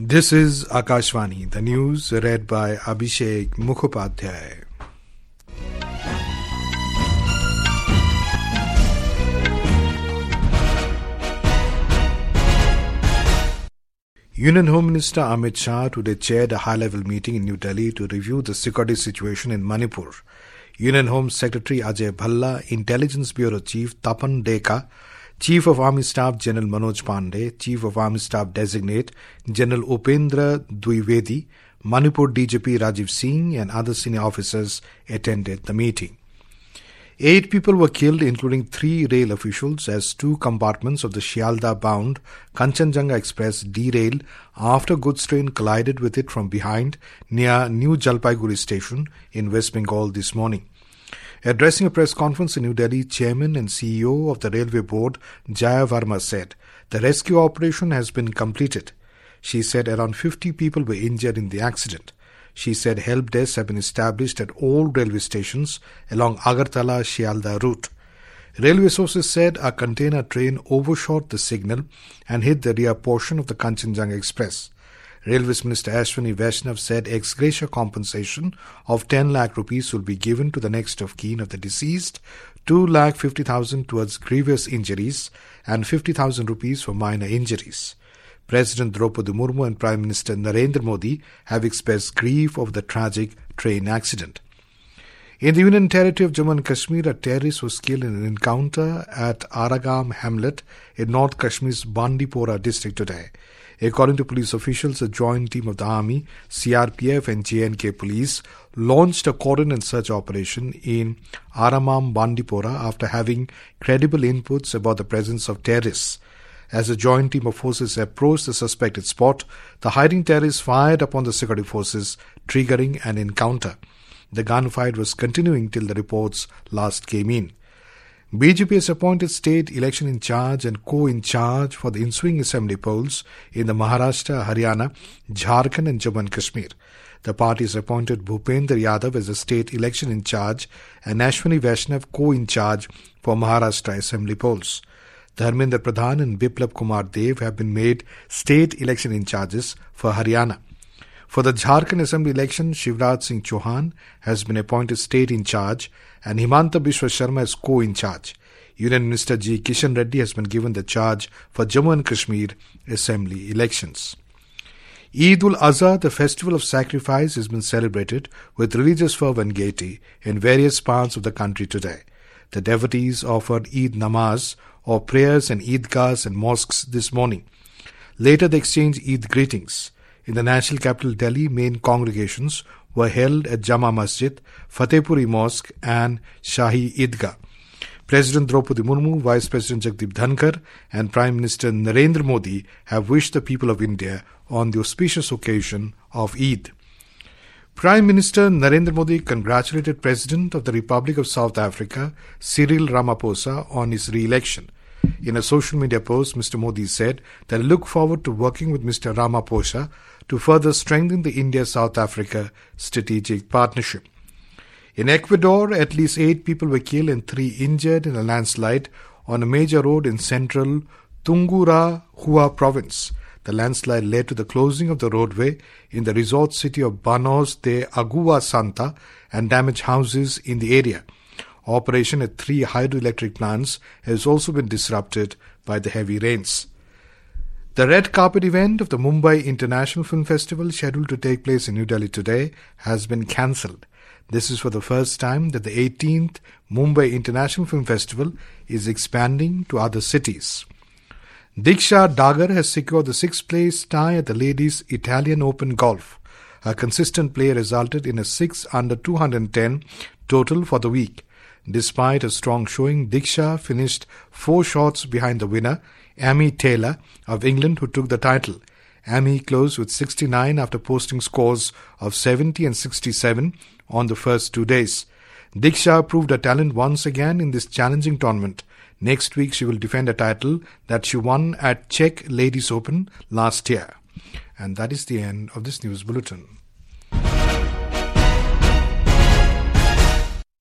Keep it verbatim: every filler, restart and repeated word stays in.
This is Akashvani, the news read by Abhishek Mukhopadhyay. Union Home Minister Amit Shah today chaired a high-level meeting in New Delhi to review the security situation in Manipur. Union Home Secretary Ajay Bhalla, Intelligence Bureau Chief Tapan Deka, Chief of Army Staff General Manoj Pandey, Chief of Army Staff Designate General Upendra Dwivedi, Manipur D G P Rajiv Singh and other senior officers attended the meeting. Eight people were killed, including three rail officials, as two compartments of the Shialdah-bound Kanchenjunga Express derailed after goods train collided with it from behind near New Jalpaiguri station in West Bengal this morning. Addressing a press conference in New Delhi, Chairman and C E O of the Railway Board, Jaya Verma, said, "The rescue operation has been completed." She said around fifty people were injured in the accident. She said help desks have been established at all railway stations along Agartala-Shialdah route. Railway sources said a container train overshot the signal and hit the rear portion of the Kanchenjunga Express. Railways Minister Ashwini Vaishnav said ex gratia compensation of ten lakh rupees will be given to the next of kin of the deceased, two lakh fifty thousand towards grievous injuries and fifty thousand rupees for minor injuries. President Draupadi Murmu and Prime Minister Narendra Modi have expressed grief over the tragic train accident. In the Union Territory of Jammu and Kashmir, a terrorist was killed in an encounter at Aragam hamlet in North Kashmir's Bandipora district today. According to police officials, a joint team of the Army, C R P F and J and K police launched a cordon and search operation in Aramam Bandipora after having credible inputs about the presence of terrorists. As a joint team of forces approached the suspected spot, the hiding terrorists fired upon the security forces, triggering an encounter. The gunfight was continuing till the reports last came in. B J P has appointed state election in charge and co-in-charge for the ensuing assembly polls in the Maharashtra, Haryana, Jharkhand and Jammu and Kashmir. The party has appointed Bhupendra Yadav as the state election in charge and Ashwini Vaishnav co-in-charge for Maharashtra assembly polls. Dharmendra Pradhan and Biplab Kumar Dev have been made state election in charges for Haryana. For the Jharkhand Assembly election, Shivraj Singh Chauhan has been appointed state in charge and Himanta Biswa Sharma is co-in charge. Union Minister G. Kishan Reddy has been given the charge for Jammu and Kashmir Assembly elections. Eid ul-Azha, the festival of sacrifice, has been celebrated with religious fervour and gaiety in various parts of the country today. The devotees offered Eid namaz or prayers in Eidgahs and mosques this morning. Later they exchanged Eid greetings. In the national capital Delhi, main congregations were held at Jama Masjid, Fatehpuri Mosque and Shahi Eidgah. President Draupadi Murmu, Vice President Jagdeep Dhankar and Prime Minister Narendra Modi have wished the people of India on the auspicious occasion of Eid. Prime Minister Narendra Modi congratulated President of the Republic of South Africa, Cyril Ramaphosa, on his re-election. In a social media post, Mister Modi said that I look forward to working with Mister Ramaphosa to further strengthen the India-South Africa strategic partnership. In Ecuador, at least eight people were killed and three injured in a landslide on a major road in central Tungurahua province. The landslide led to the closing of the roadway in the resort city of Banos de Agua Santa and damaged houses in the area. Operation at three hydroelectric plants has also been disrupted by the heavy rains. The red carpet event of the Mumbai International Film Festival, scheduled to take place in New Delhi today, has been cancelled. This is for the first time that the eighteenth Mumbai International Film Festival is expanding to other cities. Diksha Dagar has secured the sixth place tie at the Ladies Italian Open Golf. Her consistent play resulted in a six under two hundred ten total for the week. Despite a strong showing, Diksha finished four shots behind the winner, Amy Taylor of England, who took the title. Amy closed with sixty-nine after posting scores of seventy and sixty-seven on the first two days. Diksha proved her talent once again in this challenging tournament. Next week she will defend a title that she won at Czech Ladies Open last year. And that is the end of this news bulletin.